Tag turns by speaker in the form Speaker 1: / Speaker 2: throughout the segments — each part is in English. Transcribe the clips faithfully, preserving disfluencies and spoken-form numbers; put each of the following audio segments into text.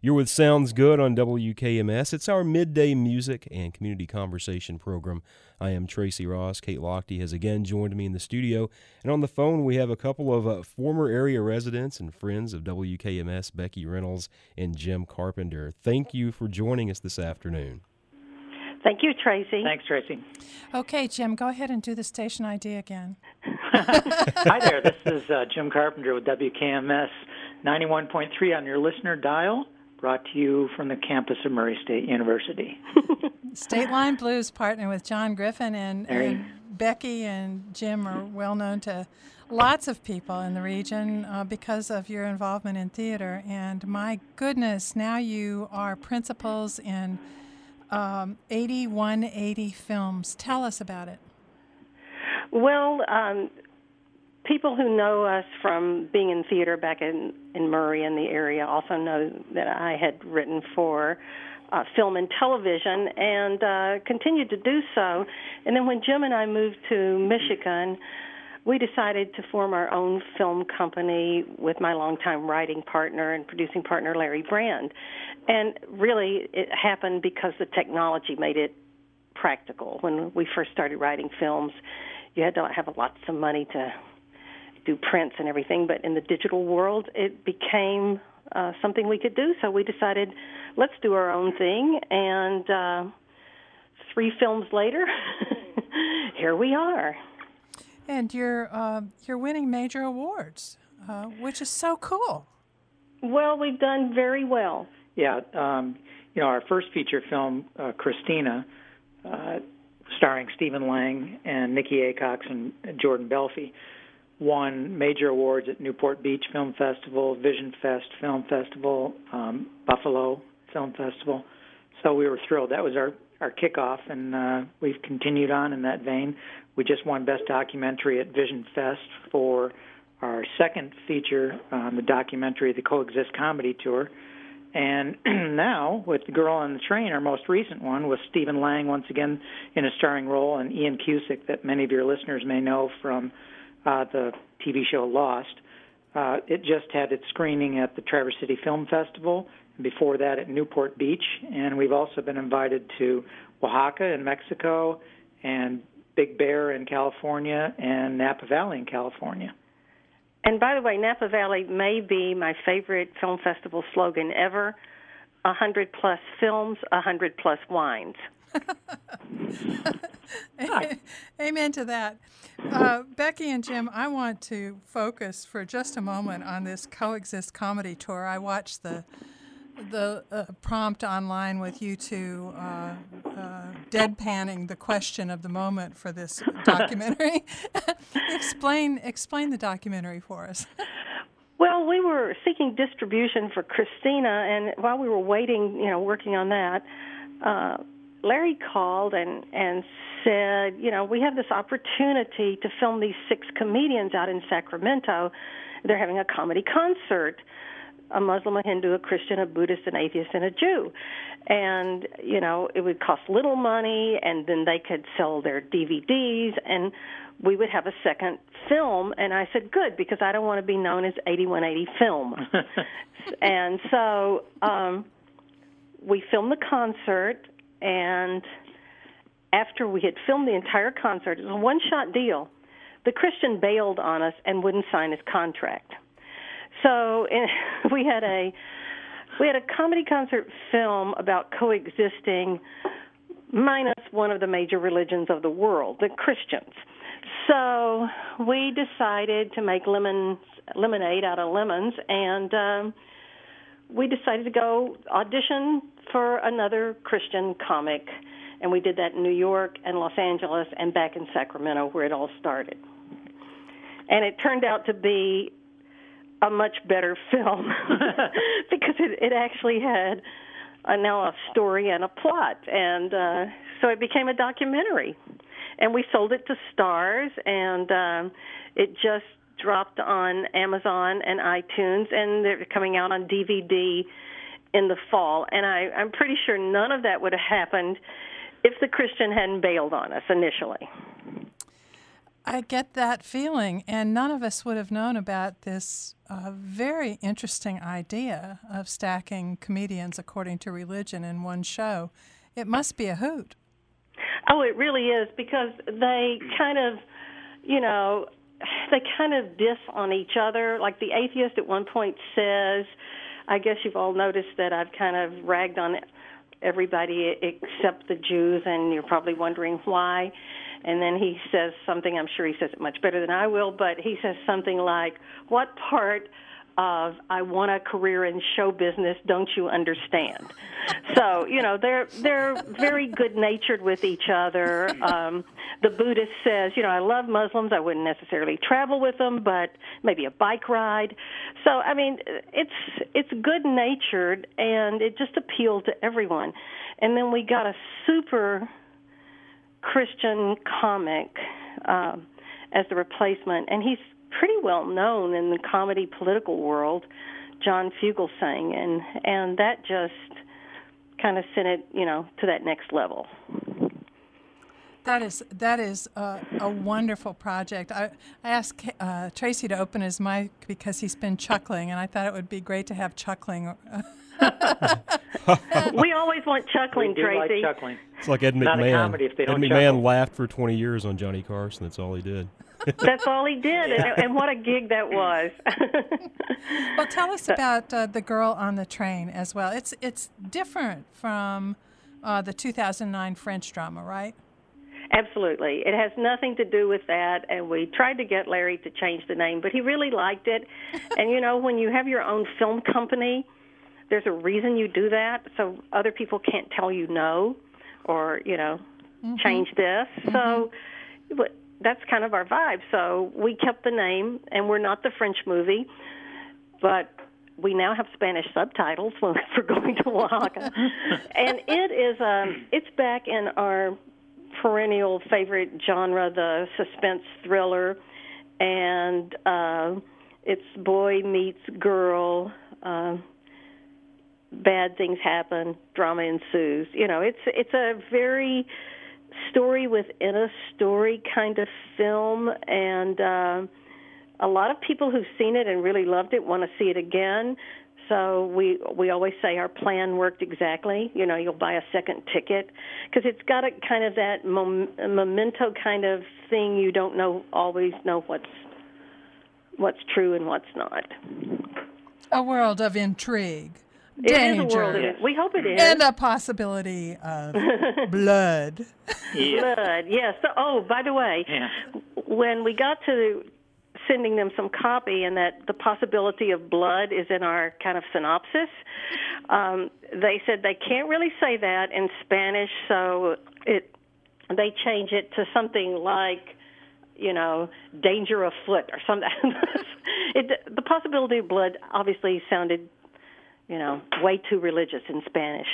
Speaker 1: You're with Sounds Good on W K M S. It's our midday music and community conversation program. I am Tracy Ross. Kate Lochte has again joined me in the studio. And on the phone, we have a couple of uh, former area residents and friends of W K M S, Becky Reynolds and Jim Carpenter. Thank you for joining us this afternoon.
Speaker 2: Thank you, Tracy.
Speaker 3: Thanks, Tracy.
Speaker 4: Okay, Jim, go ahead and do the station I D again.
Speaker 3: Hi there. This is uh, Jim Carpenter with W K M S ninety-one point three on your listener dial, brought to you from the campus of Murray State University.
Speaker 4: State Line Blues partner with John Griffin, and, and Becky and Jim are well known to lots of people in the region uh, because of your involvement in theater. And my goodness, now you are principals in um, eighty-one eighty Films. Tell us about it.
Speaker 2: Well, um, people who know us from being in theater back in, in Murray and the area also know that I had written for uh, film and television and uh, continued to do so. And then when Jim and I moved to Michigan, we decided to form our own film company with my longtime writing partner and producing partner, Larry Brand. And really, it happened because the technology made it practical. When we first started writing films, you had to have lots of money to do prints and everything, but in the digital world, it became uh, something we could do. So we decided, let's do our own thing, and uh, three films later, here we are.
Speaker 4: And you're uh, you're winning major awards, uh, which is so cool.
Speaker 2: Well, we've done very well.
Speaker 3: Yeah, um, you know, our first feature film, uh, Christina, uh, starring Stephen Lang and Nikki Acox and Jordan Belfi, won major awards at Newport Beach Film Festival, Vision Fest Film Festival, um, Buffalo Film Festival. So we were thrilled. That was our, our kickoff, and uh, we've continued on in that vein. We just won Best Documentary at Vision Fest for our second feature, um, the documentary, The Coexist Comedy Tour. And now, with The Girl on the Train, our most recent one, with Stephen Lang once again in a starring role, and Ian Cusick, that many of your listeners may know from uh, the T V show Lost. Uh, it just had its screening at the Traverse City Film Festival, and before that at Newport Beach. And we've also been invited to Oaxaca in Mexico, and Big Bear in California, and Napa Valley in California.
Speaker 2: And by the way, Napa Valley may be my favorite film festival slogan ever: a hundred plus films, a hundred plus wines.
Speaker 4: Amen to that. Uh, Becky and Jim, I want to focus for just a moment on this Coexist Comedy Tour. I watched the the uh, prompt online with you two uh, uh, deadpanning the question of the moment for this documentary. explain explain the documentary for us.
Speaker 2: Well, we were seeking distribution for Christina, and while we were waiting, you know, working on that, uh, Larry called and, and said, you know, we have this opportunity to film these six comedians out in Sacramento. They're having a comedy concert. A Muslim, a Hindu, a Christian, a Buddhist, an atheist, and a Jew. And, you know, it would cost little money, and then they could sell their D V Ds, and we would have a second film. And I said, good, because I don't want to be known as eighty-one eighty Film. And so um, we filmed the concert, and after we had filmed the entire concert, it was a one-shot deal, the Christian bailed on us and wouldn't sign his contract. So in, we had a we had a comedy concert film about coexisting minus one of the major religions of the world, the Christians. So we decided to make lemon lemonade out of lemons, and um, we decided to go audition for another Christian comic, and we did that in New York and Los Angeles and back in Sacramento, where it all started. And it turned out to be a much better film because it, it actually had a, now a story and a plot, and uh, so it became a documentary. And we sold it to Stars, and um, it just dropped on Amazon and iTunes, and they're coming out on D V D in the fall. And I, I'm pretty sure none of that would have happened if the Christian hadn't bailed on us initially.
Speaker 4: I get that feeling, and none of us would have known about this uh, very interesting idea of stacking comedians according to religion in one show. It must be a hoot.
Speaker 2: Oh, it really is, because they kind of, you know, they kind of diss on each other. Like the atheist at one point says, I guess you've all noticed that I've kind of ragged on everybody except the Jews, and you're probably wondering why. And then he says something, I'm sure he says it much better than I will, but he says something like, what part of I want a career in show business don't you understand? So, you know, they're they're very good-natured with each other. Um, the Buddhist says, you know, I love Muslims. I wouldn't necessarily travel with them, but maybe a bike ride. So, I mean, it's it's good-natured, and it just appealed to everyone. And then we got a super Christian comic um, as the replacement, and he's pretty well known in the comedy political world, John Fugelsang, and and that just kind of sent it, you know, to that next level.
Speaker 4: That is that is a, a wonderful project. I, I asked uh, Tracy to open his mic because he's been chuckling, and I thought it would be great to have chuckling.
Speaker 2: We always want chuckling,
Speaker 3: we do
Speaker 2: Tracy.
Speaker 3: Like chuckling.
Speaker 1: It's like Ed
Speaker 3: Not
Speaker 1: McMahon.
Speaker 3: a comedy if they
Speaker 1: Ed
Speaker 3: don't
Speaker 1: McMahon
Speaker 3: chuckle.
Speaker 1: laughed for twenty years on Johnny Carson. That's all he did.
Speaker 2: That's all he did, and, and what a gig that was.
Speaker 4: Well, tell us about uh, The Girl on the Train as well. It's it's different from uh, the two thousand nine French drama, right?
Speaker 2: Absolutely. It has nothing to do with that, and we tried to get Larry to change the name, but he really liked it. And, you know, when you have your own film company, there's a reason you do that, so other people can't tell you no or, you know, mm-hmm. change this. Mm-hmm. So but that's kind of our vibe. So we kept the name, and we're not the French movie, but we now have Spanish subtitles for going to Oaxaca. And it is, um, it's back in our perennial favorite genre, the suspense thriller, and uh, it's boy meets girl, uh, bad things happen, drama ensues. You know, it's it's a very story within a story kind of film, and uh, a lot of people who've seen it and really loved it want to see it again. So we we always say our plan worked exactly. You know, you'll buy a second ticket because it's got a kind of that mom, memento kind of thing. You don't know always know what's what's true and what's not.
Speaker 4: A world of intrigue,
Speaker 2: it
Speaker 4: danger,
Speaker 2: is a world of, we hope it is,
Speaker 4: and a possibility of blood.
Speaker 3: Yeah.
Speaker 2: Blood, yes. So, oh, by the way,
Speaker 3: Yeah.
Speaker 2: when we got to sending them some copy, and that the possibility of blood is in our kind of synopsis, um, they said they can't really say that in Spanish, so it they change it to something like, you know, danger afoot or something. it, the possibility of blood obviously sounded, you know, way too religious in Spanish.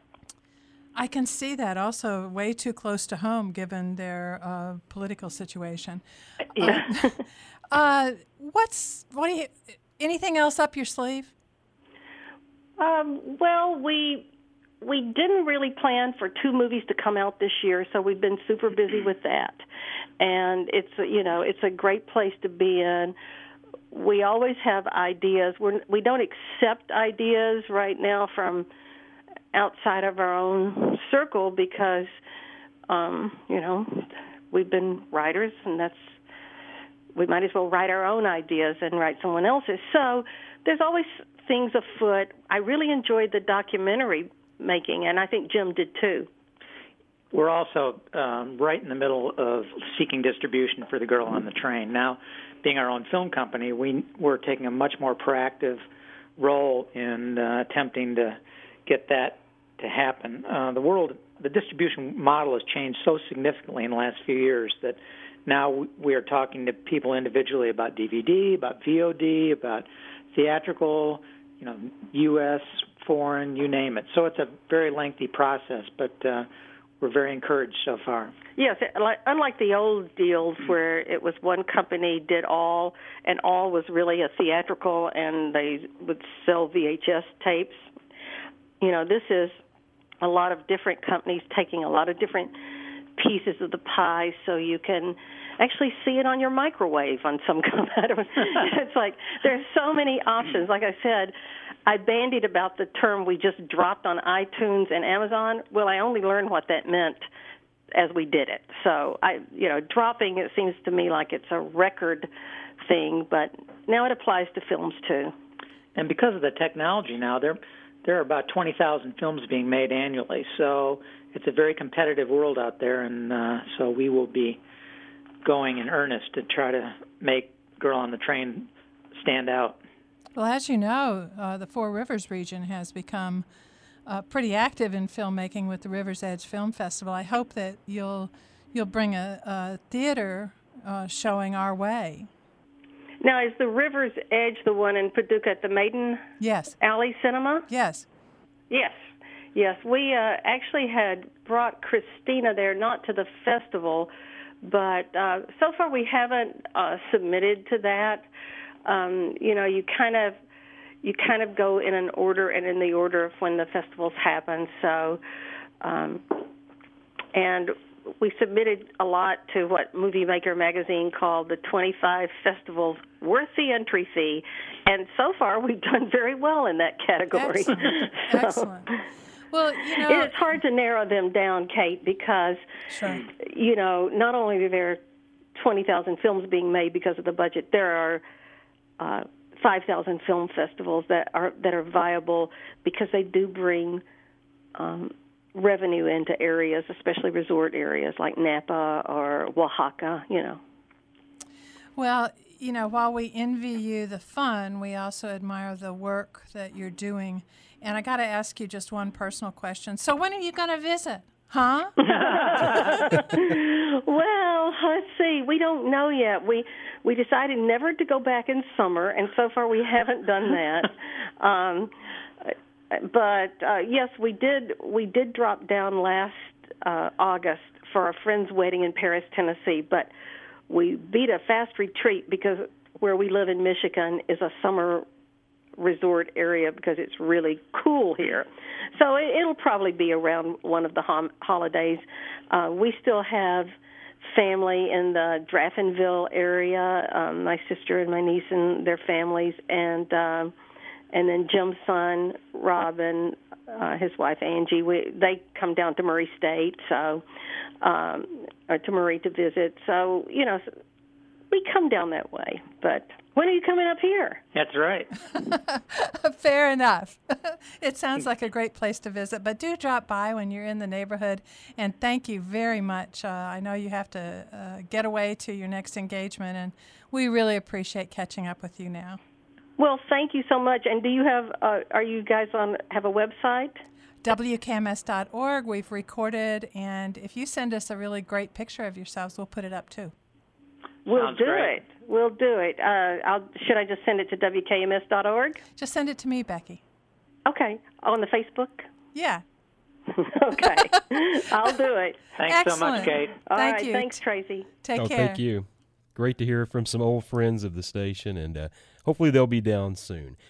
Speaker 4: I can see that also way too close to home given their uh, political situation.
Speaker 2: Yeah.
Speaker 4: Uh, uh, what's what do you? Anything else up your sleeve?
Speaker 2: Um, well, we we didn't really plan for two movies to come out this year, so we've been super busy with that. And it's you know it's a great place to be in. We always have ideas. We're, we don't accept ideas right now from outside of our own circle because, um, you know, we've been writers, and that's we might as well write our own ideas and write someone else's. So there's always things afoot. I really enjoyed the documentary making, and I think Jim did too.
Speaker 3: We're also um, right in the middle of seeking distribution for The Girl on the Train. Now, being our own film company, we, we're taking a much more proactive role in uh, attempting to get that to happen. Uh, the world, the distribution model has changed so significantly in the last few years that now we are talking to people individually about D V D, about V O D, about theatrical, you know, U S, foreign, you name it. So it's a very lengthy process, but uh, we're very encouraged so far.
Speaker 2: Yes, unlike the old deals where it was one company did all, and all was really a theatrical, and they would sell V H S tapes. You know, this is a lot of different companies taking a lot of different pieces of the pie so you can actually see it on your microwave on some kind of, it's like there's so many options. Like I said, I bandied about the term we just dropped on iTunes and Amazon. Well, I only learned what that meant as we did it. So, I, you know, dropping, it seems to me like it's a record thing, but now it applies to films too.
Speaker 3: And because of the technology now, there there are about twenty thousand films being made annually. So it's a very competitive world out there, and uh, so we will be going in earnest to try to make Girl on the Train stand out.
Speaker 4: Well, as you know, uh, the Four Rivers region has become uh, pretty active in filmmaking with the River's Edge Film Festival. I hope that you'll you'll bring a, a theater uh, showing our way.
Speaker 2: Now, is the River's Edge the one in Paducah at the Maiden
Speaker 4: Yes.
Speaker 2: Alley Cinema?
Speaker 4: Yes.
Speaker 2: Yes. Yes. We uh, actually had brought Christina there, not to the festival, but uh, so far we haven't uh, submitted to that. Um, you know, you kind of you kind of go in an order and in the order of when the festivals happen. So, um, and we submitted a lot to what Movie Maker magazine called the twenty-five festivals worth the entry fee, and so far we've done very well in that category.
Speaker 4: Excellent.
Speaker 2: So,
Speaker 4: Excellent. Well, you know,
Speaker 2: it's hard to narrow them down, Kate, because
Speaker 4: sure.
Speaker 2: you know, not only are there twenty thousand films being made because of the budget, there are uh, five thousand film festivals that are that are viable because they do bring um, revenue into areas, especially resort areas like Napa or Oaxaca, you know.
Speaker 4: Well, you know, while we envy you the fun, we also admire the work that you're doing. And I got to ask you just one personal question. So when are you going to visit? Huh?
Speaker 2: Well, let's see. We don't know yet. We we decided never to go back in summer, and so far we haven't done that. um, but uh, yes, we did. We did drop down last uh, August for a friend's wedding in Paris, Tennessee. But we beat a fast retreat because where we live in Michigan is a summer resort area because it's really cool here. So it, it'll probably be around one of the hom- holidays. Uh, we still have family in the Draffinville area, um, my sister and my niece and their families, and um, and then Jim's son, Robin, uh, his wife, Angie, we, they come down to Murray State, so um, or to Murray to visit. So, you know, we come down that way. But when are you coming up here?
Speaker 3: That's right.
Speaker 4: Fair enough. It sounds like a great place to visit, but do drop by when you're in the neighborhood. And thank you very much. Uh, I know you have to uh, get away to your next engagement, and we really appreciate catching up with you now.
Speaker 2: Well, thank you so much. And do you have? Uh, are you guys on? Have a website?
Speaker 4: W K M S dot org. We've recorded, and if you send us a really great picture of yourselves, we'll put it up too.
Speaker 2: We'll
Speaker 3: Sounds
Speaker 2: do
Speaker 3: great.
Speaker 2: it. We'll do it. Uh, I'll, should I just send it to W K M S dot org?
Speaker 4: Just send it to me, Becky.
Speaker 2: Okay. On the Facebook?
Speaker 4: Yeah.
Speaker 2: Okay. I'll do it.
Speaker 3: Thanks so
Speaker 4: Excellent.
Speaker 3: much, Kate.
Speaker 2: All
Speaker 4: Thank
Speaker 2: right.
Speaker 4: you.
Speaker 2: Thanks, Tracy.
Speaker 4: Take
Speaker 1: oh,
Speaker 4: care.
Speaker 1: thank you. Great to hear from some old friends of the station, and uh, hopefully they'll be down soon.